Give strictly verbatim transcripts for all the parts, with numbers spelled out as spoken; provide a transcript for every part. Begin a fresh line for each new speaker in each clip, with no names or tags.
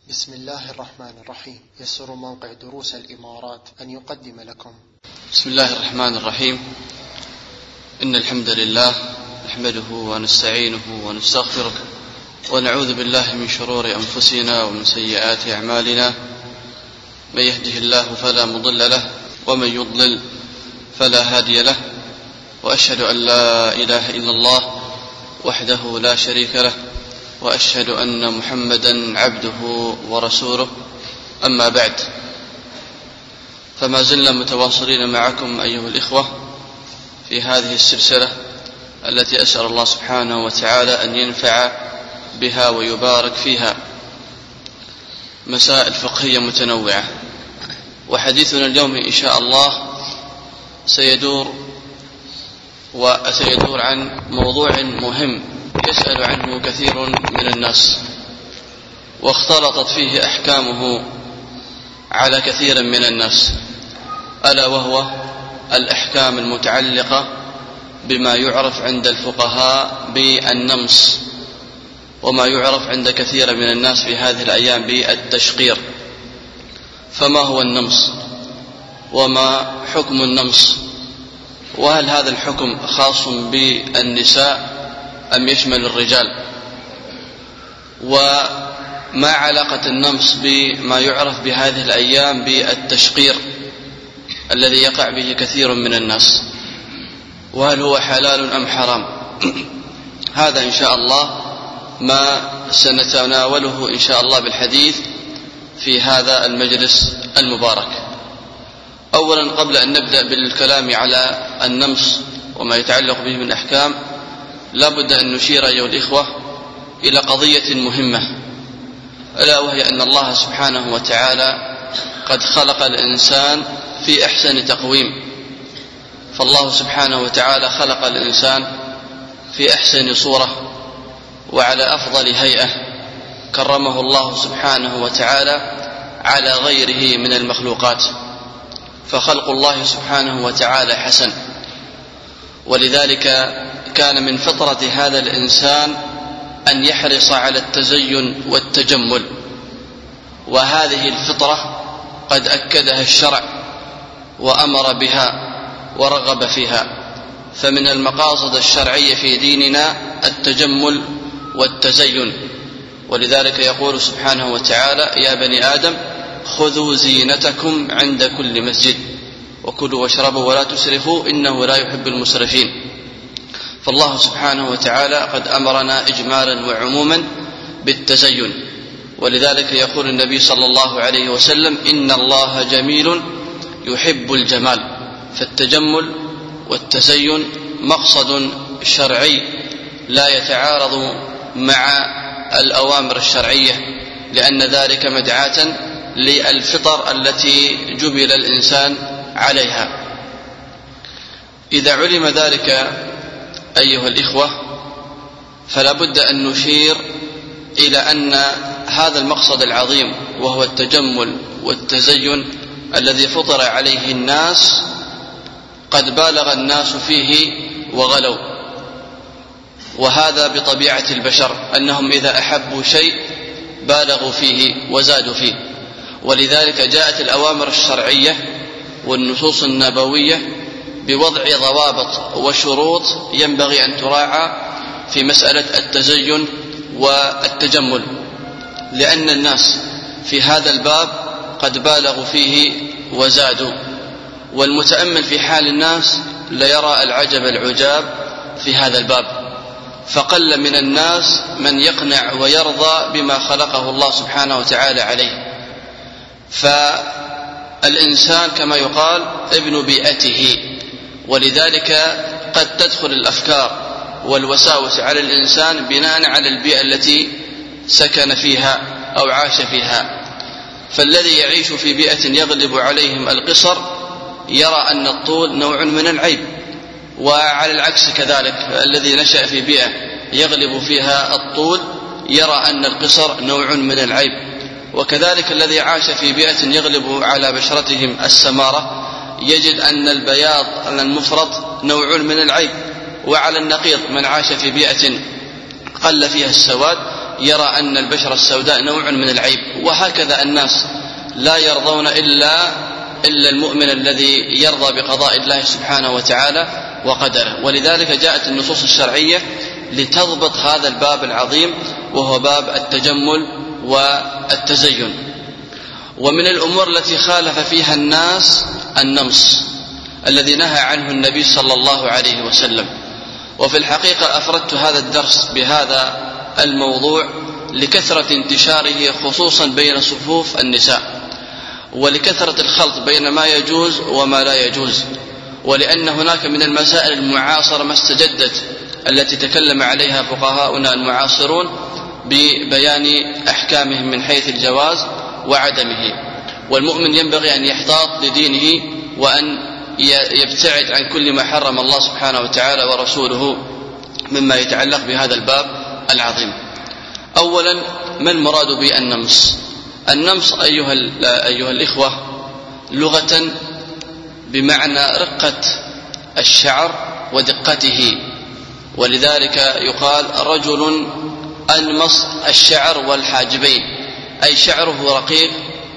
بسم الله الرحمن الرحيم. يسر موقع دروس الإمارات أن يقدم لكم.
بسم الله الرحمن الرحيم. إن الحمد لله نحمده ونستعينه ونستغفره ونعوذ بالله من شرور أنفسنا ومن سيئات أعمالنا. من يهده الله فلا مضل له ومن يضلل فلا هادي له، وأشهد أن لا إله إلا الله وحده لا شريك له، وأشهد أن محمدا عبده ورسوله. أما بعد، فما زلنا متواصلين معكم أيها الإخوة في هذه السلسلة التي أسأل الله سبحانه وتعالى أن ينفع بها ويبارك فيها، مسائل فقهية متنوعة. وحديثنا اليوم إن شاء الله سيدور وسيدور عن موضوع مهم يسأل عنه كثير من الناس، واختلطت فيه أحكامه على كثير من الناس، ألا وهو الأحكام المتعلقة بما يعرف عند الفقهاء بالنمص، وما يعرف عند كثير من الناس في هذه الأيام بالتشقير. فما هو النمص؟ وما حكم النمص؟ وهل هذا الحكم خاص بالنساء أم يشمل الرجال؟ وما علاقة النمص بما يعرف بهذه الأيام بالتشقير الذي يقع به كثير من الناس؟ وهل هو حلال أم حرام؟ هذا إن شاء الله ما سنتناوله إن شاء الله بالحديث في هذا المجلس المبارك. أولا، قبل أن نبدأ بالكلام على النمص وما يتعلق به من أحكام، لا بد أن نشير أيها الإخوة إلى قضية مهمة، ألا وهي أن الله سبحانه وتعالى قد خلق الإنسان في أحسن تقويم. فالله سبحانه وتعالى خلق الإنسان في أحسن صورة وعلى أفضل هيئة، كرمه الله سبحانه وتعالى على غيره من المخلوقات، فخلق الله سبحانه وتعالى حسن. ولذلك كان من فطرة هذا الإنسان أن يحرص على التزين والتجمل، وهذه الفطرة قد أكدها الشرع وأمر بها ورغب فيها. فمن المقاصد الشرعية في ديننا التجمل والتزين، ولذلك يقول سبحانه وتعالى: يا بني آدم خذوا زينتكم عند كل مسجد وكلوا واشربوا ولا تسرفوا إنه لا يحب المسرفين. فالله سبحانه وتعالى قد أمرنا إجمالا وعموما بالتزين، ولذلك يقول النبي صلى الله عليه وسلم: إن الله جميل يحب الجمال. فالتجمل والتزين مقصد شرعي لا يتعارض مع الأوامر الشرعية، لأن ذلك مدعاة للفطر التي جبل الإنسان عليها. إذا علم ذلك أيها الإخوة، فلا بد أن نشير إلى أن هذا المقصد العظيم وهو التجمل والتزين الذي فطر عليه الناس قد بالغ الناس فيه وغلوا، وهذا بطبيعة البشر أنهم إذا أحبوا شيء بالغوا فيه وزادوا فيه. ولذلك جاءت الأوامر الشرعية والنصوص النبوية بوضع ضوابط وشروط ينبغي أن تراعى في مسألة التزين والتجمل، لأن الناس في هذا الباب قد بالغوا فيه وزادوا. والمتأمل في حال الناس ليرى العجب العجاب في هذا الباب، فقل من الناس من يقنع ويرضى بما خلقه الله سبحانه وتعالى عليه. فالإنسان كما يقال ابن بيئته، ولذلك قد تدخل الأفكار والوساوس على الإنسان بناء على البيئة التي سكن فيها أو عاش فيها. فالذي يعيش في بيئة يغلب عليهم القصر يرى أن الطول نوع من العيب، وعلى العكس كذلك الذي نشأ في بيئة يغلب فيها الطول يرى أن القصر نوع من العيب. وكذلك الذي عاش في بيئة يغلب على بشرتهم السمارة يجد أن البياض المفرط نوع من العيب. وعلى النقيض من عاش في بيئة قل فيها السواد يرى أن البشرة السوداء نوع من العيب. وهكذا الناس لا يرضون إلا إلا المؤمن الذي يرضى بقضاء الله سبحانه وتعالى وقدره. ولذلك جاءت النصوص الشرعية لتضبط هذا الباب العظيم وهو باب التجمل والتزين. ومن الأمور التي خالف فيها الناس النمص الذي نهى عنه النبي صلى الله عليه وسلم. وفي الحقيقة أفردت هذا الدرس بهذا الموضوع لكثرة انتشاره خصوصا بين صفوف النساء، ولكثرة الخلط بين ما يجوز وما لا يجوز، ولأن هناك من المسائل المعاصرة ما استجدت التي تكلم عليها فقهاؤنا المعاصرون ببيان أحكامهم من حيث الجواز وعدمه. والمؤمن ينبغي أن يحتاط لدينه وأن يبتعد عن كل ما حرم الله سبحانه وتعالى ورسوله مما يتعلق بهذا الباب العظيم. أولا، ما المراد بالنمص؟ النمص أيها, أيها الإخوة لغة بمعنى رقة الشعر ودقته، ولذلك يقال رجل أنمص الشعر والحاجبين، أي شعره رقيق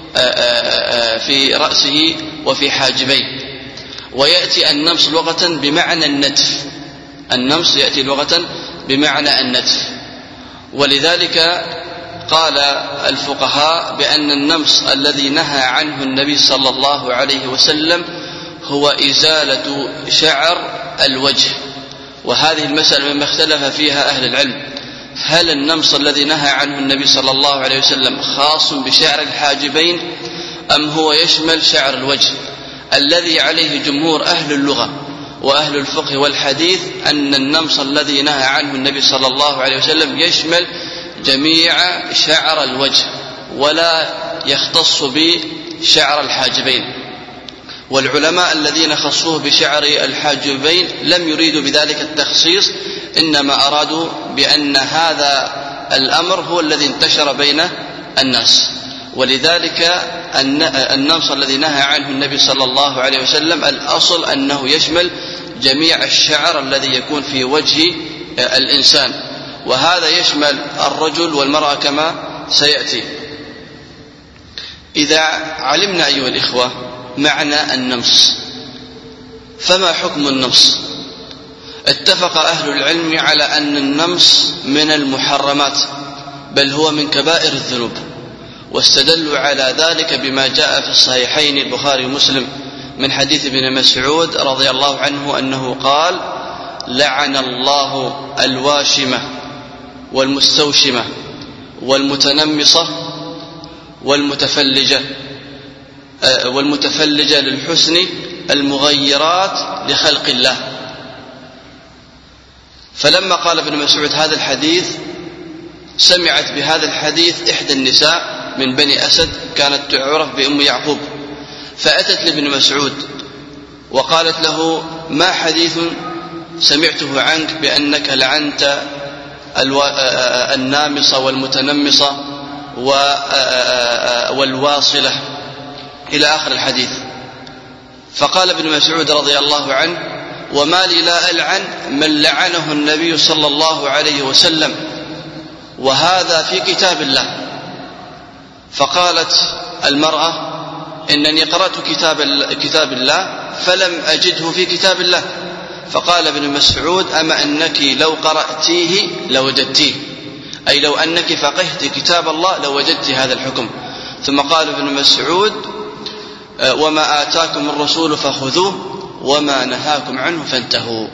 في رأسه وفي حاجبيه. ويأتي النمص لغة بمعنى النتف، النمص يأتي لغة بمعنى النتف. ولذلك قال الفقهاء بأن النمص الذي نهى عنه النبي صلى الله عليه وسلم هو إزالة شعر الوجه. وهذه المسألة مما اختلف فيها أهل العلم، هل النمص الذي نهى عنه النبي صلى الله عليه وسلم خاص بشعر الحاجبين أم هو يشمل شعر الوجه؟ الذي عليه جمهور أهل اللغة وأهل الفقه والحديث أن النمص الذي نهى عنه النبي صلى الله عليه وسلم يشمل جميع شعر الوجه ولا يختص بشعر الحاجبين. والعلماء الذين خصوه بشعر الحاجبين لم يريدوا بذلك التخصيص، إنما أرادوا بأن هذا الأمر هو الذي انتشر بين الناس. ولذلك النمص الذي نهى عنه النبي صلى الله عليه وسلم الأصل أنه يشمل جميع الشعر الذي يكون في وجه الإنسان، وهذا يشمل الرجل والمرأة كما سيأتي. إذا علمنا أيها الإخوة معنى النمص، فما حكم النمص؟ اتفق أهل العلم على أن النمص من المحرمات، بل هو من كبائر الذنوب، واستدلوا على ذلك بما جاء في الصحيحين البخاري ومسلم من حديث ابن مسعود رضي الله عنه أنه قال: لعن الله الواشمة والمستوشمة والمتنمصة والمتفلجة والمتفلجة للحسن المغيرات لخلق الله. فلما قال ابن مسعود هذا الحديث سمعت بهذا الحديث إحدى النساء من بني أسد كانت تعرف بأم يعقوب، فأتت لابن مسعود وقالت له: ما حديث سمعته عنك بأنك لعنت النامصة والمتنمصة والواصلة إلى آخر الحديث. فقال ابن مسعود رضي الله عنه: وما لي لا ألعن من لعنه النبي صلى الله عليه وسلم، وهذا في كتاب الله. فقالت المرأة: إنني قرأت كتاب, كتاب الله فلم أجده في كتاب الله. فقال ابن مسعود: أما أنك لو قرأتيه لوجدتيه، أي لو أنك فقهت كتاب الله لوجدت هذا الحكم. ثم قال ابن مسعود: وما آتاكم الرسول فخذوه وما نهاكم عنه فانتهوا.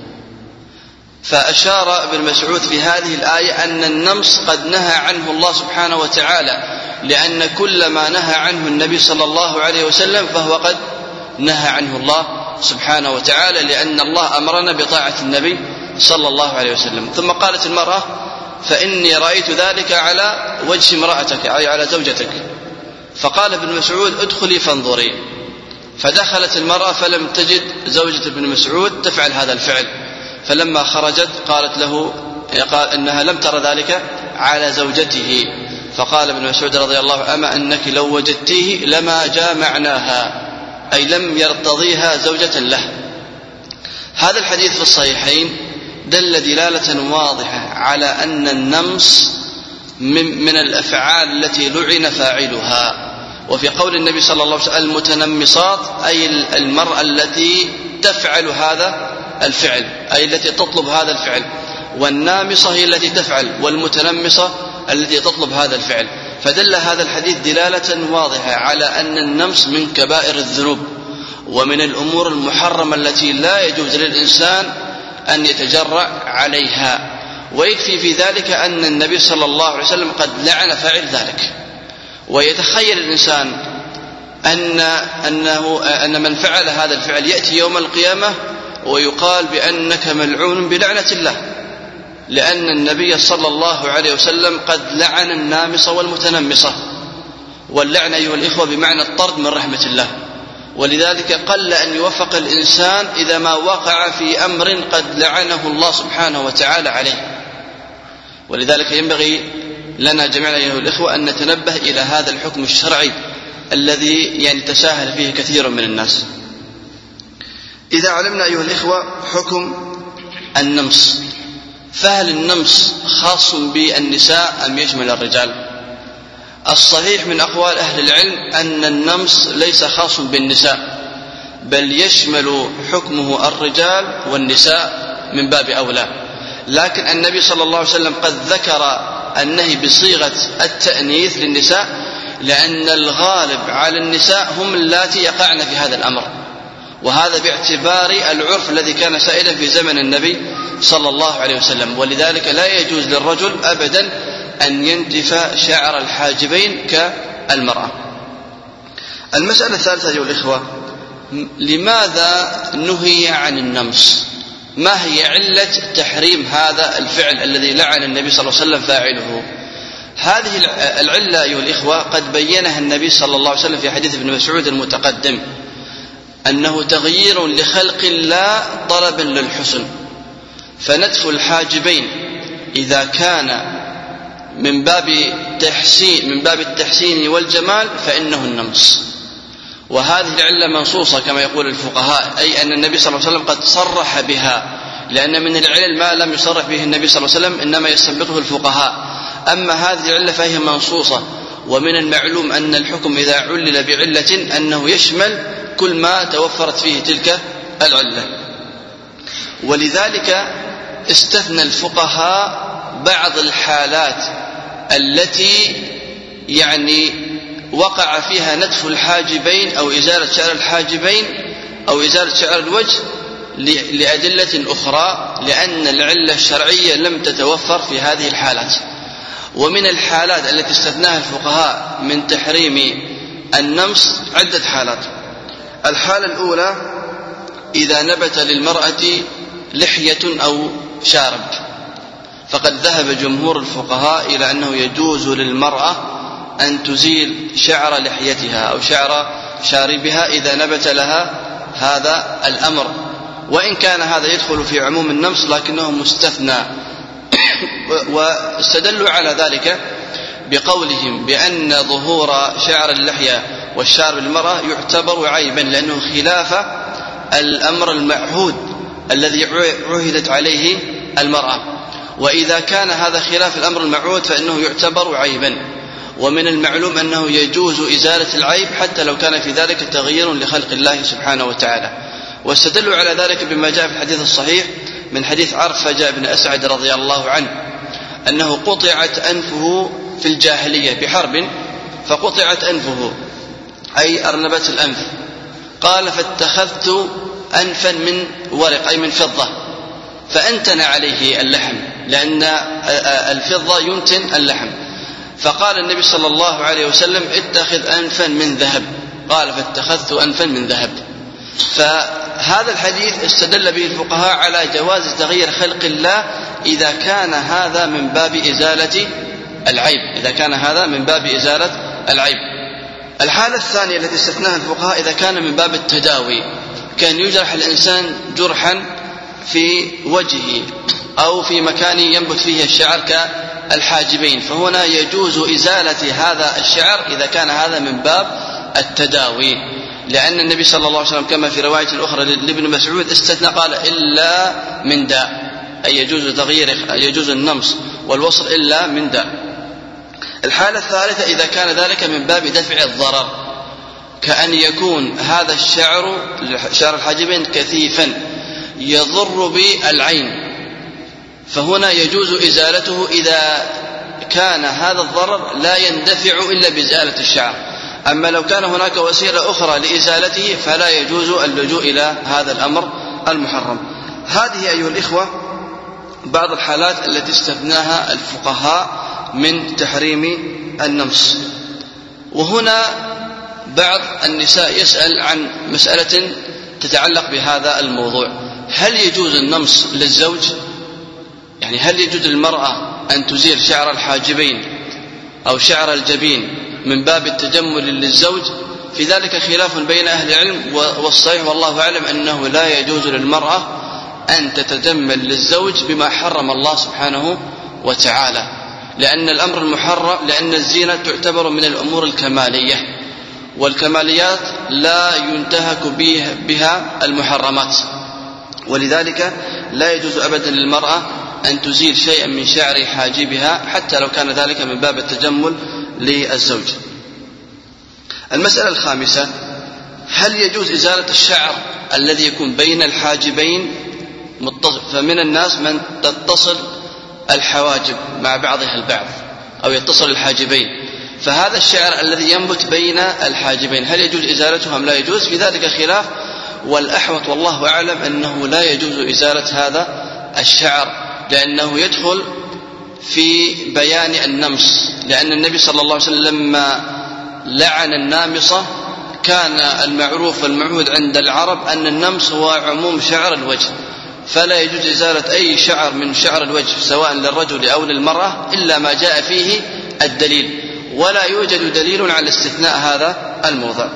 فأشار ابن مسعود في هذه الآية أن النمص قد نهى عنه الله سبحانه وتعالى، لأن كل ما نهى عنه النبي صلى الله عليه وسلم فهو قد نهى عنه الله سبحانه وتعالى، لأن الله أمرنا بطاعة النبي صلى الله عليه وسلم. ثم قالت المرأة: فإني رأيت ذلك على وجه امرأتك، أي على زوجتك. فقال ابن مسعود: ادخلي فانظري. فدخلت المرأة فلم تجد زوجة ابن مسعود تفعل هذا الفعل، فلما خرجت قالت له قال إنها لم ترى ذلك على زوجته. فقال ابن مسعود رضي الله عنه: أما أنك لو وجدتيه لما جامعناها، أي لم يرتضيها زوجة له. هذا الحديث في الصحيحين دل دلالة واضحة على أن النمص من, من الأفعال التي لعن فاعلها. وفي قول النبي صلى الله عليه وسلم المتنمصات أي المرأة التي تفعل هذا الفعل، أي التي تطلب هذا الفعل، والنامصة هي التي تفعل، والمتنمصة التي تطلب هذا الفعل. فدل هذا الحديث دلالة واضحة على أن النمص من كبائر الذنوب ومن الأمور المحرمة التي لا يجوز للإنسان أن يتجرأ عليها. ويكفي في ذلك أن النبي صلى الله عليه وسلم قد لعن فاعل ذلك. ويتخيل الإنسان أن, أنه أن من فعل هذا الفعل يأتي يوم القيامة ويقال بأنك ملعون بلعنة الله، لأن النبي صلى الله عليه وسلم قد لعن النامصة والمتنمصة، واللعن أيها الإخوة بمعنى الطرد من رحمة الله. ولذلك قل أن يوفق الإنسان إذا ما وقع في أمر قد لعنه الله سبحانه وتعالى عليه. ولذلك ينبغي لنا جميعا أيها الإخوة أن نتنبه إلى هذا الحكم الشرعي الذي يتساهل فيه كثير من الناس. إذا علمنا أيها الإخوة حكم النمص، فهل النمص خاص بالنساء أم يشمل الرجال؟ الصحيح من أقوال أهل العلم أن النمص ليس خاص بالنساء، بل يشمل حكمه الرجال والنساء من باب أولى. لكن النبي صلى الله عليه وسلم قد ذكر النهي بصيغة التأنيث للنساء، لأن الغالب على النساء هم اللاتي يقعن في هذا الأمر، وهذا باعتبار العرف الذي كان سائدا في زمن النبي صلى الله عليه وسلم. ولذلك لا يجوز للرجل أبدا أن ينتف شعر الحاجبين كالمرأة. المسألة الثالثة أيها الإخوة، لماذا نهي عن النمص؟ ما هي علة تحريم هذا الفعل الذي لعن النبي صلى الله عليه وسلم فاعله؟ هذه العلة أيها الإخوة قد بينها النبي صلى الله عليه وسلم في حديث ابن مسعود المتقدم، أنه تغيير لخلق الله طلبا للحسن. فنتف الحاجبين إذا كان من باب تحسين من باب التحسين والجمال فإنه النمص. وهذه العلة منصوصة كما يقول الفقهاء، أي أن النبي صلى الله عليه وسلم قد صرح بها، لأن من العلل ما لم يصرح به النبي صلى الله عليه وسلم إنما يستنبطه الفقهاء. أما هذه العلة فهي منصوصة، ومن المعلوم أن الحكم إذا علل بعلة أنه يشمل كل ما توفرت فيه تلك العلة. ولذلك استثنى الفقهاء بعض الحالات التي يعني وقع فيها نتف الحاجبين أو إزالة شعر الحاجبين أو إزالة شعر الوجه لأدلة أخرى، لأن العلة الشرعية لم تتوفر في هذه الحالات. ومن الحالات التي استثناها الفقهاء من تحريم النمص عدة حالات. الحالة الأولى إذا نبت للمرأة لحية أو شارب، فقد ذهب جمهور الفقهاء إلى أنه يجوز للمرأة أن تزيل شعر لحيتها أو شعر شاربها إذا نبت لها هذا الأمر، وإن كان هذا يدخل في عموم النمص لكنه مستثنى. واستدلوا على ذلك بقولهم بأن ظهور شعر اللحية والشارب للمرأة يعتبر عيبا، لأنه خلاف الأمر المعهود الذي عهدت عليه المرأة. وإذا كان هذا خلاف الأمر المعهود فإنه يعتبر عيبا. ومن المعلوم أنه يجوز إزالة العيب حتى لو كان في ذلك تغيير لخلق الله سبحانه وتعالى. واستدلوا على ذلك بما جاء في الحديث الصحيح من حديث عرفجة بن أسعد رضي الله عنه أنه قطعت أنفه في الجاهلية بحرب، فقطعت أنفه أي أرنبت الأنف. قال فاتخذت أنفا من ورق أي من فضة فأنتن عليه اللحم، لأن الفضة ينتن اللحم. فقال النبي صلى الله عليه وسلم اتخذ أنفا من ذهب، قال فاتخذت أنفا من ذهب. فهذا الحديث استدل به الفقهاء على جواز تغيير خلق الله إذا كان هذا من باب إزالة العيب، إذا كان هذا من باب إزالة العيب. الحالة الثانية التي استثناها الفقهاء إذا كان من باب التداوي، كان يجرح الإنسان جرحا في وجهه أو في مكان ينبت فيه الشعر كالحاجبين، فهنا يجوز إزالة هذا الشعر إذا كان هذا من باب التداوي، لأن النبي صلى الله عليه وسلم كما في رواية أخرى لابن مسعود استثنى قال إلا من داء، أي يجوز تغيير يجوز النمص والوصل إلا من داء. الحالة الثالثة إذا كان ذلك من باب دفع الضرر، كأن يكون هذا الشعر شعر الحاجبين كثيفا يضر بالعين، فهنا يجوز إزالته إذا كان هذا الضرر لا يندفع إلا بإزالة الشعر. أما لو كان هناك وسيلة أخرى لإزالته فلا يجوز اللجوء إلى هذا الأمر المحرم. هذه أيها الإخوة بعض الحالات التي استثناها الفقهاء من تحريم النمص. وهنا بعض النساء يسأل عن مسألة تتعلق بهذا الموضوع: هل يجوز النمص للزوج؟ يعني هل يجوز للمرأة أن تزيل شعر الحاجبين أو شعر الجبين من باب التجمل للزوج؟ في ذلك خلاف بين أهل العلم، والصحيح والله أعلم أنه لا يجوز للمرأة أن تتجمل للزوج بما حرم الله سبحانه وتعالى، لأن الأمر المحرم، لأن الزينة تعتبر من الأمور الكمالية، والكماليات لا ينتهك بها المحرمات، ولذلك لا يجوز أبدا للمرأة أن تزيل شيئا من شعر حاجبها حتى لو كان ذلك من باب التجمل للزوج. المسألة الخامسة: هل يجوز إزالة الشعر الذي يكون بين الحاجبين؟ فمن الناس من تتصل الحواجب مع بعضها البعض أو يتصل الحاجبين، فهذا الشعر الذي ينبت بين الحاجبين هل يجوز إزالته أم لا يجوز؟ في ذلك خلاف، والأحوط والله أعلم أنه لا يجوز إزالة هذا الشعر، لأنه يدخل في بيان النمص، لأن النبي صلى الله عليه وسلم لما لعن النامصة كان المعروف والمعهود عند العرب أن النمص هو عموم شعر الوجه، فلا يجوز إزالة أي شعر من شعر الوجه سواء للرجل أو للمرأة إلا ما جاء فيه الدليل، ولا يوجد دليل على استثناء هذا الموضع.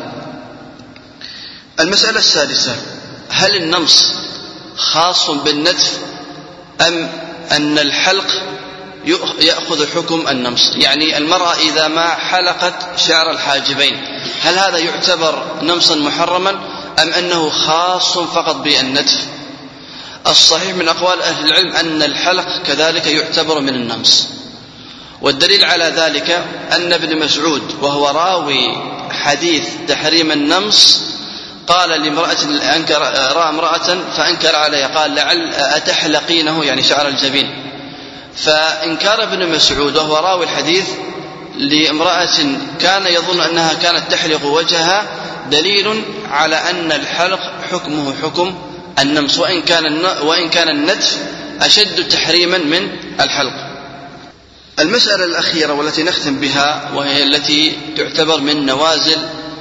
المسألة السادسة: هل النمص خاص بالنتف أم أن الحلق يأخذ حكم النمص؟ يعني المرأة إذا ما حلقت شعر الحاجبين هل هذا يعتبر نمصا محرما أم أنه خاص فقط بالنتف؟ الصحيح من أقوال أهل العلم أن الحلق كذلك يعتبر من النمص، والدليل على ذلك أن ابن مسعود وهو راوي حديث تحريم النمص قال لامرأة أنكر رأى امرأة فأنكر عليها قال: لعل أتحلقينه، يعني شعر الجبين. فإنكار ابن مسعود وهو راوي الحديث لامرأة كان يظن أنها كانت تحلق وجهها دليل على أن الحلق حكمه حكم النمص، وإن كان وإن كان النتف أشد تحريما من الحلق. المسألة الأخيرة والتي نختم بها وهي التي تعتبر من نوازل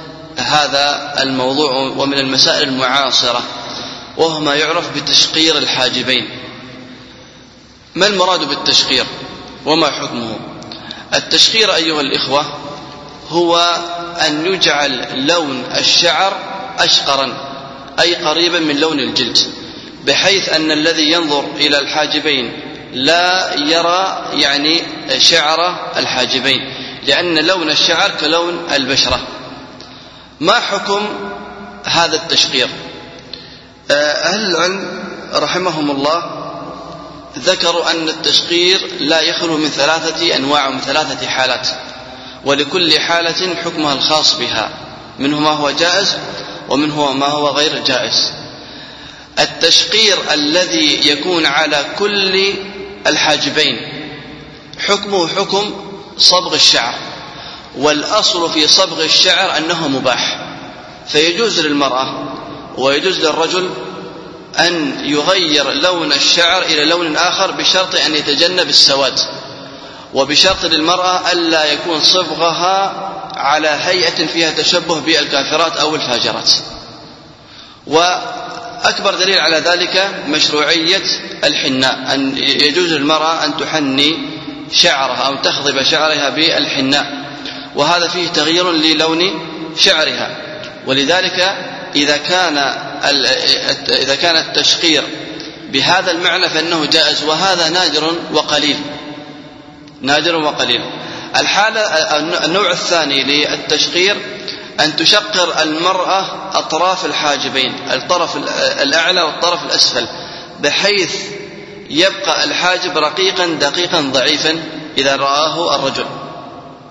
هذا الموضوع ومن المسائل المعاصرة، وهو ما يعرف بتشقير الحاجبين. ما المراد بالتشقير وما حكمه؟ التشقير أيها الإخوة هو أن يجعل لون الشعر أشقرا، أي قريبا من لون الجلد، بحيث أن الذي ينظر إلى الحاجبين لا يرى يعني شعر الحاجبين، لأن لون الشعر كلون البشرة. ما حكم هذا التشقير؟ أهل العلم رحمهم الله ذكروا أن التشقير لا يخلو من ثلاثة أنواع ومن ثلاثة حالات، ولكل حالة حكمها الخاص بها، منه ما هو جائز ومنه ما هو غير جائز. التشقير الذي يكون على كل الحاجبين حكمه حكم صبغ الشعر، والأصل في صبغ الشعر أنه مباح، فيجوز للمرأة ويجوز للرجل أن يغير لون الشعر إلى لون آخر بشرط أن يتجنب السواد، وبشرط للمرأة ألا يكون صبغها على هيئة فيها تشبه بالكافرات أو الفاجرات. وأكبر دليل على ذلك مشروعية الحناء، أن يجوز للمرأة أن تحني شعرها أو تخضب شعرها بالحناء، وهذا فيه تغيير للون شعرها. ولذلك إذا كان إذا كان التشقير بهذا المعنى فإنه جائز، وهذا نادر وقليل نادر وقليل. الحالة النوع الثاني للتشقير أن تشقر المرأة أطراف الحاجبين، الطرف الأعلى والطرف الأسفل، بحيث يبقى الحاجب رقيقا دقيقا ضعيفا إذا رآه الرجل.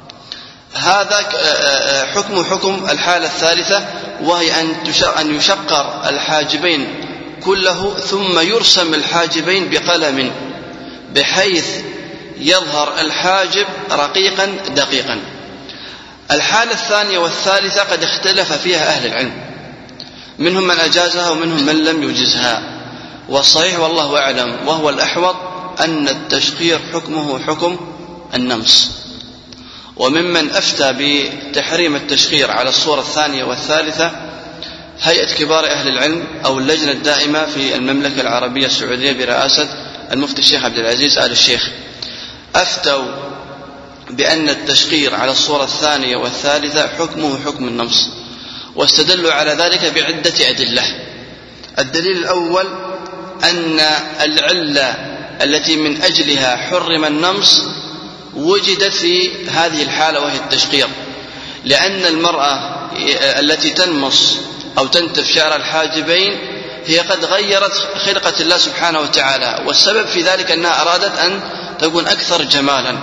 هذا حكم حكم الحالة الثالثة، وهي أن يشقر الحاجبين كله ثم يرسم الحاجبين بقلم بحيث يظهر الحاجب رقيقا دقيقا. الحالة الثانية والثالثة قد اختلف فيها أهل العلم، منهم من أجازها ومنهم من لم يجزها، والصحيح والله أعلم وهو الأحوط أن التشقير حكمه حكم النمص. وممن أفتى بتحريم التشقير على الصورة الثانية والثالثة هيئة كبار أهل العلم أو اللجنة الدائمة في المملكة العربية السعودية برئاسة المفتي الشيخ عبد العزيز آل الشيخ، أفتوا بأن التشقير على الصورة الثانية والثالثة حكمه حكم النمص، واستدلوا على ذلك بعدة أدلة. الدليل الأول أن العلة التي من أجلها حرم النمص وجدت في هذه الحالة وهي التشقير، لأن المرأة التي تنمص أو تنتف شعر الحاجبين هي قد غيرت خلقة الله سبحانه وتعالى، والسبب في ذلك أنها أرادت أن تكون أكثر جمالا.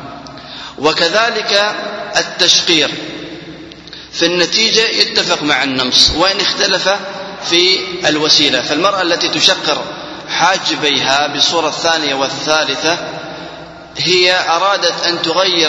وكذلك التشقير في النتيجة يتفق مع النمص وإن اختلف في الوسيلة. فالمرأة التي تشقر حاجبيها بالصورة الثانية والثالثة هي أرادت أن تغير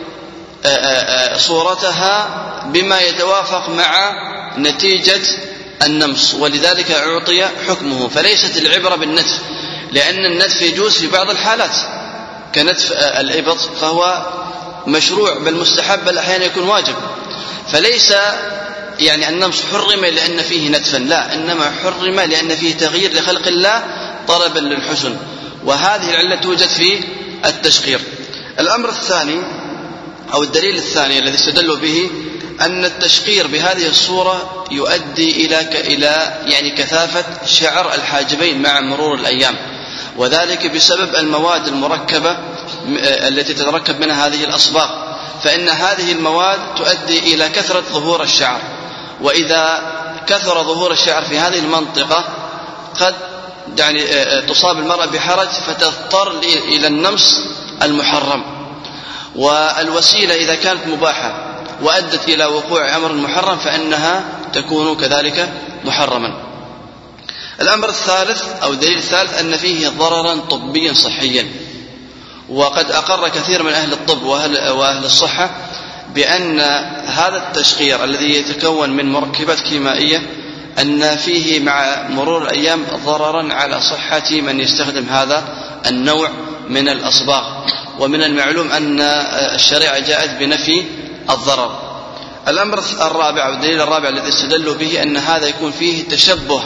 صورتها بما يتوافق مع نتيجة النمص، ولذلك أعطي حكمه. فليست العبرة بالنتف، لأن النتف يجوز في بعض الحالات كنتف الإبط، فهو مشروع بل مستحب بل أحيانا يكون واجب. فليس يعني النمص حرم لأن فيه نتفا، لا، إنما حرم لأن فيه تغيير لخلق الله طلبا للحسن، وهذه العلة توجد في التشقير. الأمر الثاني أو الدليل الثاني الذي استدلوا به أن التشقير بهذه الصورة يؤدي إلى إلى يعني كثافة شعر الحاجبين مع مرور الأيام، وذلك بسبب المواد المركبة التي تتركب منها هذه الأصباغ، فإن هذه المواد تؤدي إلى كثرة ظهور الشعر، وإذا كثر ظهور الشعر في هذه المنطقة قد يعني تصاب المرأة بحرج فتضطر إلى النمص المحرم. والوسيلة إذا كانت مباحة وأدت إلى وقوع أمر محرم فإنها تكون كذلك محرما. الأمر الثالث أو الدليل الثالث أن فيه ضررا طبيا صحيا، وقد أقر كثير من أهل الطب وأهل, وأهل الصحة بأن هذا التشقير الذي يتكون من مركبات كيميائية أن فيه مع مرور الأيام ضررا على صحة من يستخدم هذا النوع من الأصباغ. ومن المعلوم أن الشريعة جاءت بنفي الضرر. الأمر الرابع أو الدليل الرابع الذي استدلوا به أن هذا يكون فيه تشبه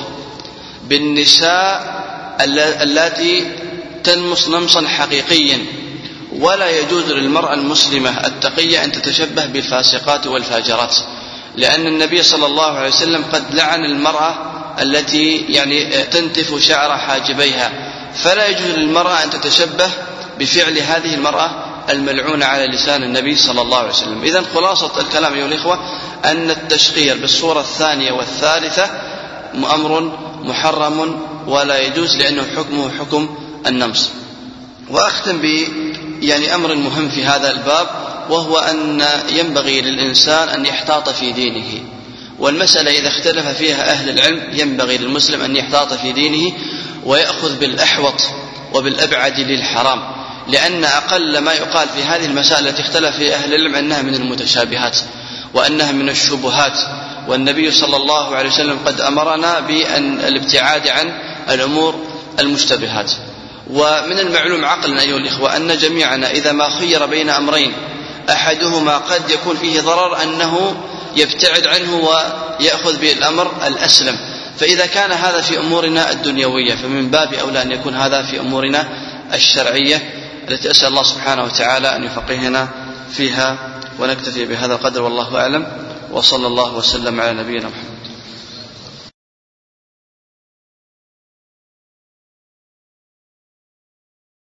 بالنساء التي تنمص نمصا حقيقيا، ولا يجوز للمرأة المسلمة التقية أن تتشبه بالفاسقات والفاجرات، لأن النبي صلى الله عليه وسلم قد لعن المرأة التي يعني تنتف شعر حاجبيها، فلا يجوز للمرأة أن تتشبه بفعل هذه المرأة الملعونة على لسان النبي صلى الله عليه وسلم. إذن خلاصة الكلام أيها الإخوة أن التشقير بالصورة الثانية والثالثة أمر محرم ولا يجوز لأنه حكمه حكم النمص. وأختم ب يعني أمر مهم في هذا الباب، وهو أن ينبغي للإنسان أن يحتاط في دينه، والمسألة إذا اختلف فيها أهل العلم ينبغي للمسلم أن يحتاط في دينه ويأخذ بالأحوط وبالأبعد للحرام، لأن أقل ما يقال في هذه المسائل التي اختلف فيها أهل العلم أنها من المتشابهات وأنها من الشبهات، والنبي صلى الله عليه وسلم قد أمرنا بأن الابتعاد عن الأمور المشتبهات. ومن المعلوم عقلا أيها الإخوة أن جميعنا إذا ما خير بين أمرين أحدهما قد يكون فيه ضرر أنه يبتعد عنه ويأخذ بالأمر الأسلم، فإذا كان هذا في أمورنا الدنيوية فمن باب أولى أن يكون هذا في أمورنا الشرعية التي أسأل الله سبحانه وتعالى أن يفقهنا فيها. ونكتفي بهذا القدر والله أعلم، وصلى الله وسلم على نبينا محمد.